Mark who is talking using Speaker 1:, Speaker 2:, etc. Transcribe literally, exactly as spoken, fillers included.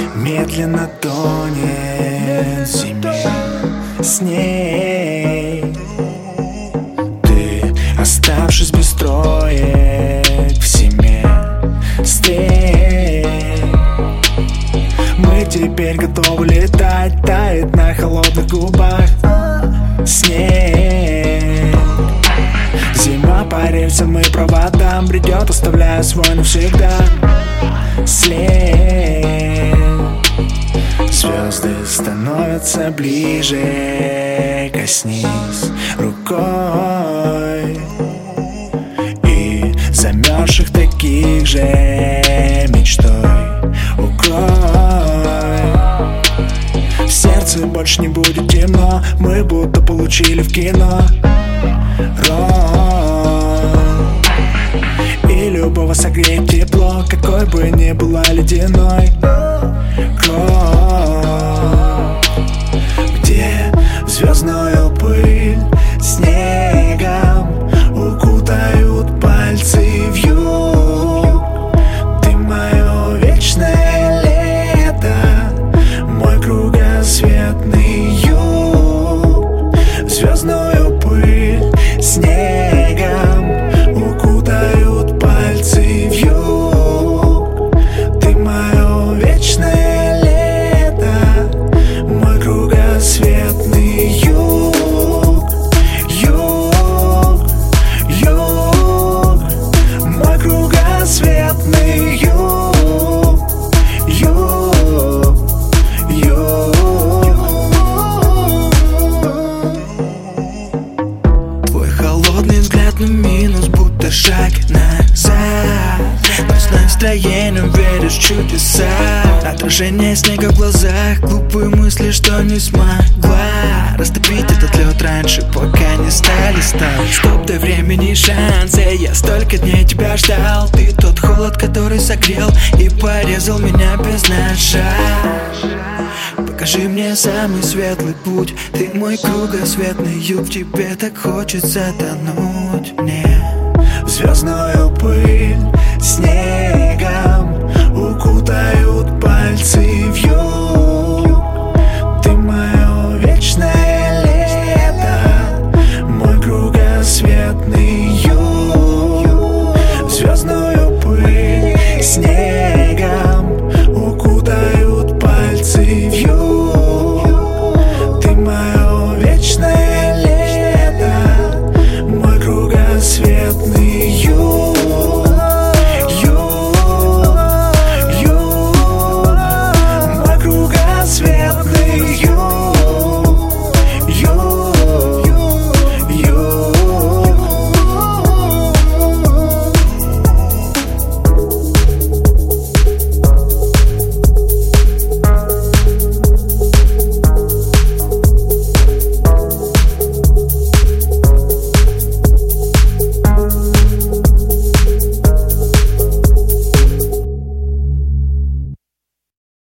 Speaker 1: медленно тонет в зиме с ней. Ты, оставшись без троек в семье с ней. Мы теперь готовы летать, тает на холодных губах снег. Зима по рельсам и проводам бредет, оставляя свой навсегда след. Звезды становятся ближе, коснись рукой, и замерзших таких же мечтой укрой. В сердце больше не будет темно, мы будто получили в кино роль. И любого согреет тепло, какой бы ни была ледяной кровь. Где звездную пыль снегом укутают пальцы вьюг. Ты мое вечное лето, мой кругосветный юг. Звездную пыль снегом укутают пальцы вьюг. Ты мое вечное лето, мой кругосветный юг. Юг, юг, мой кругосветный юг. Юг, юг. Твой холодный взгляд на минус, будто шаг назад. Но с настроением веришь в чудеса. Отражение снега в глазах, глупые мысли, что не смогла растопить этот лед раньше, пока не стали стать. Стоп, дай времени шанс, я столько дней тебя ждал. Ты тот холод, который согрел и порезал меня без ножа. Покажи мне самый светлый путь, ты мой кругосветный юг. В тебе так хочется тонуть мне в звездную пыль снег.